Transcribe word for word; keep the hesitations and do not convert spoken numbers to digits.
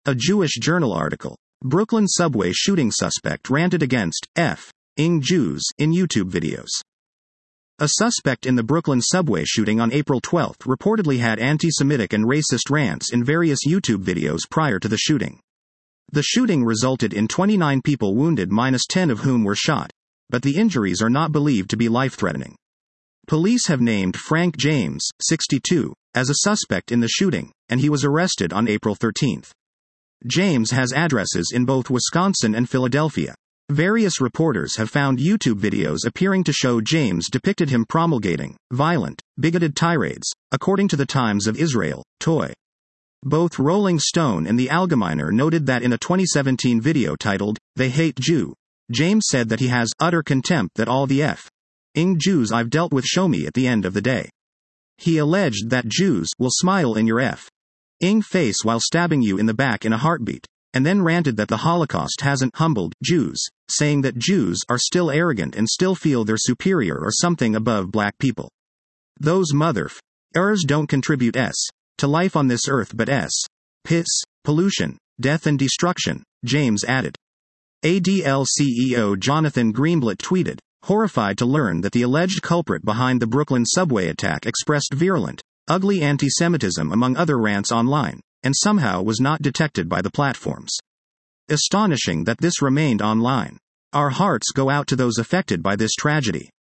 A Jewish Journal article. Brooklyn subway shooting suspect ranted against F-ing Jews in YouTube videos. A suspect in the Brooklyn subway shooting on April twelfth reportedly had anti-Semitic and racist rants in various YouTube videos prior to the shooting. The shooting resulted in twenty-nine people wounded, minus ten of whom were shot, but the injuries are not believed to be life-threatening. Police have named Frank James, sixty-two, as a suspect in the shooting, and he was arrested on April thirteenth. James has addresses in both Wisconsin and Philadelphia. Various reporters have found YouTube videos appearing to show James depicted him promulgating violent, bigoted tirades, according to the Times of Israel, Toy. Both Rolling Stone and the Allgemeiner noted that in a twenty seventeen video titled, "They Hate Jew," James said that he has utter contempt that all the F-ing Jews I've dealt with show me at the end of the day. He alleged that Jews will smile in your F-ing face while stabbing you in the back in a heartbeat, and then ranted that the Holocaust hasn't humbled Jews, saying that Jews are still arrogant and still feel they're superior or something above black people. Those motherf***ers don't contribute s to life on this earth but s piss, pollution, death and destruction, James added. A D L C E O Jonathan Greenblatt tweeted, horrified to learn that the alleged culprit behind the Brooklyn subway attack expressed virulent, ugly anti-Semitism among other rants online, and somehow was not detected by the platforms. Astonishing that this remained online. Our hearts go out to those affected by this tragedy.